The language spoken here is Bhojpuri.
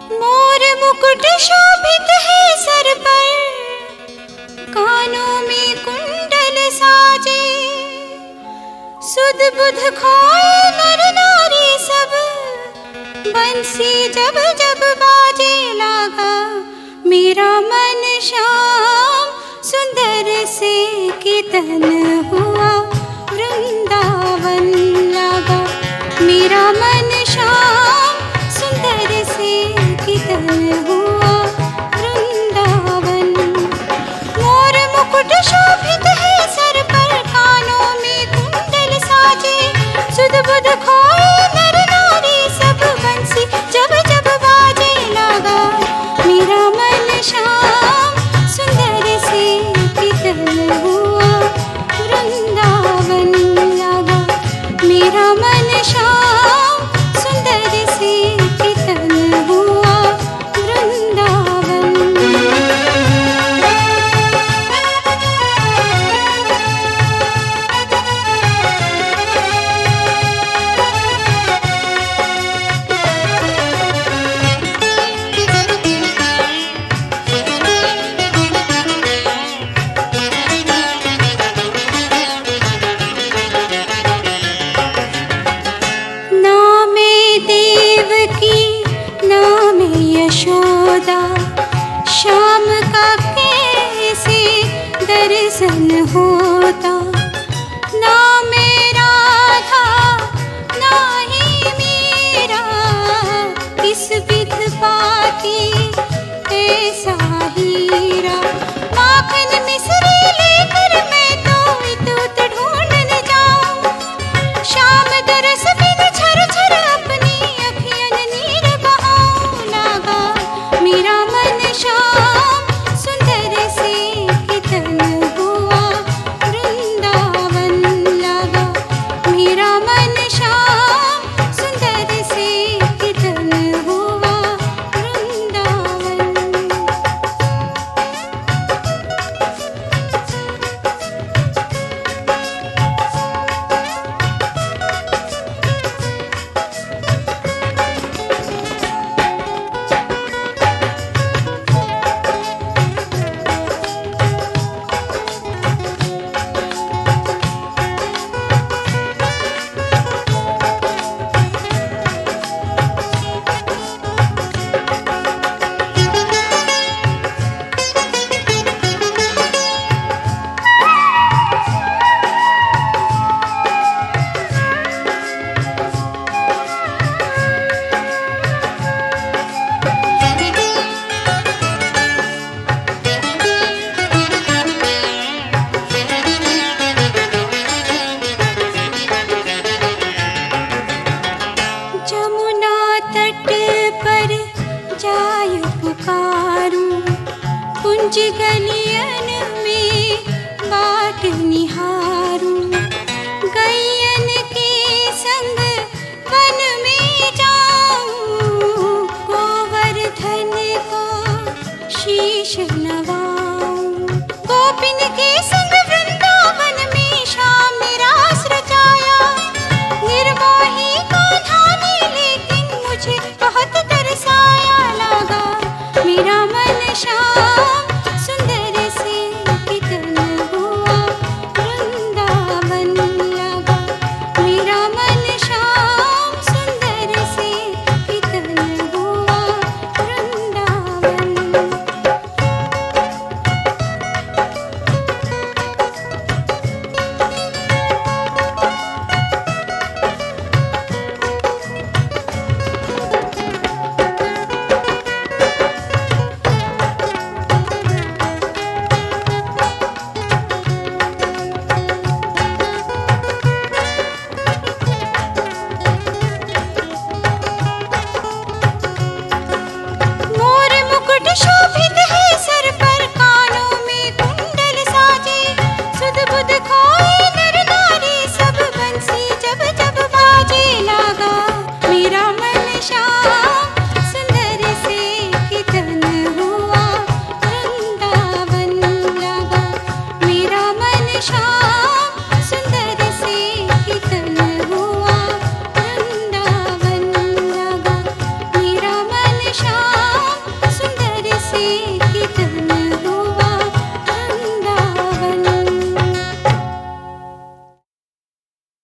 मोर मुकुट शोभित है सर पर, कानों में कुंडल साजे। सुध बुध खोए नर नारी सब, बंसी जब जब बाजे लागा। मेरा मन श्याम सुंदर से कीर्तन हुआ, वृंदावन लागा। मेरा मन श्याम सुंदर से कीर्तन हुआ, वृंदावन। मोर मुकुट शोभित है सर पर, कानों में कुंडल साजे। सुध बुध खोए नर नारी सब, बंसी जब जब बाजे लागा। मेरा मन श्याम सुंदर से कीर्तन हुआ, वृंदावन लागा। मेरा मन श्याम सुंदर से कीर्तन हुआ, वृंदावन। यशोदा, शाम का कैसे दर्शन होता। ना मेरा था ना ही मेरा, किस विध पाती ऐसा हीरा। माखन मिश्री लेकर मैं तो इत उत ढूंढने जाऊं, शाम दरस बिन झर झर अपनी अखियन नीर बहाऊं लागा। मेरा मन श्याम सुंदर से कीर्तन हुआ, वृंदावन लागा। मेरा मन श्याम सुंदर से कीर्तन हुआ, वृंदावन। जमुना तट पर जाय पुकारूं, कुंज गलियन में बाट निहारूं।